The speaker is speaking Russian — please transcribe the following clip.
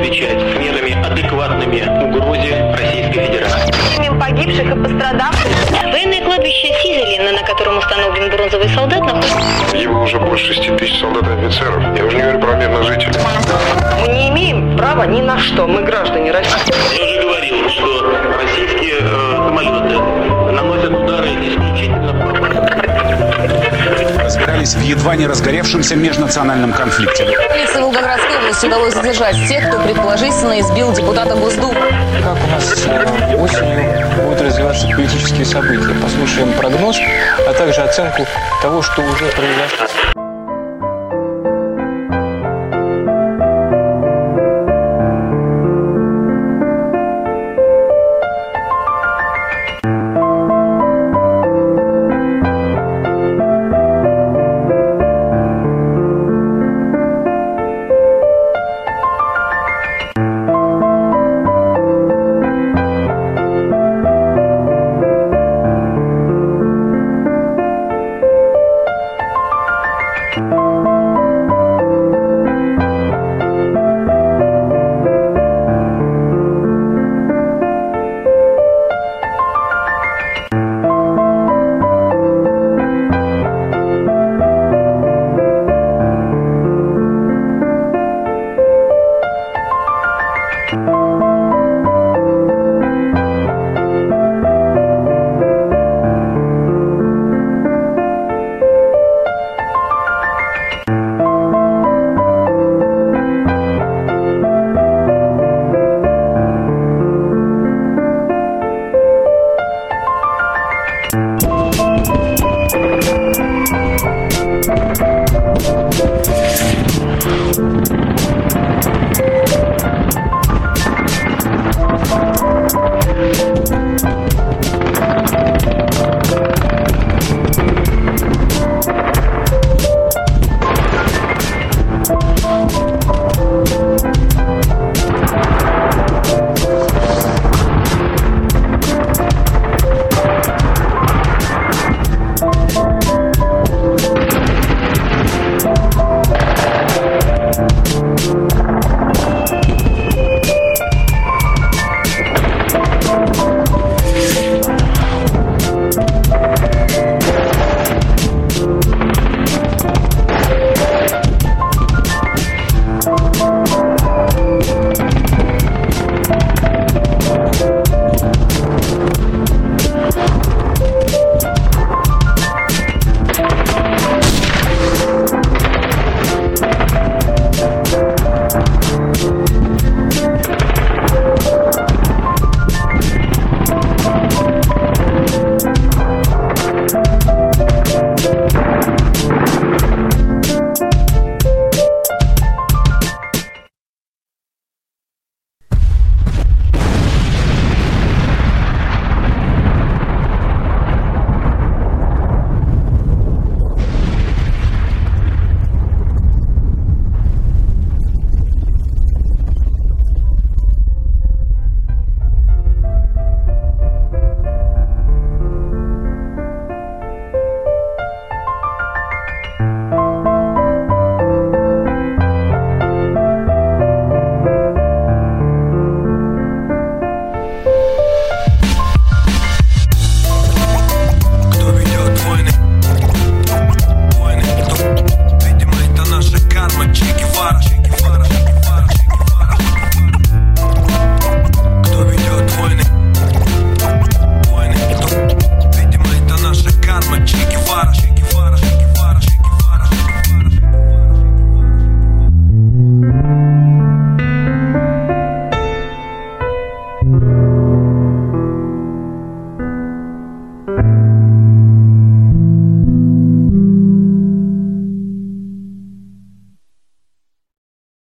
отвечать мерами, адекватными угрозе Российской Федерации. Погибших и пострадавших. Военное кладбище Сизелина, на котором установлен бронзовый солдат, находится... Его уже больше 6 тысяч солдат и офицеров. Я уже не говорю про мирных жителей. Мы не имеем права ни на что. Мы граждане России. Я уже говорил, что российские самолеты наносят удары исключительно... Разбирались в едва не разгоревшемся межнациональном конфликте. Полиции Волгоградской области удалось задержать тех, кто предположительно избил депутата Госдумы. Как у нас осенью будут развиваться политические события. Послушаем прогноз, а также оценку того, что уже произошло.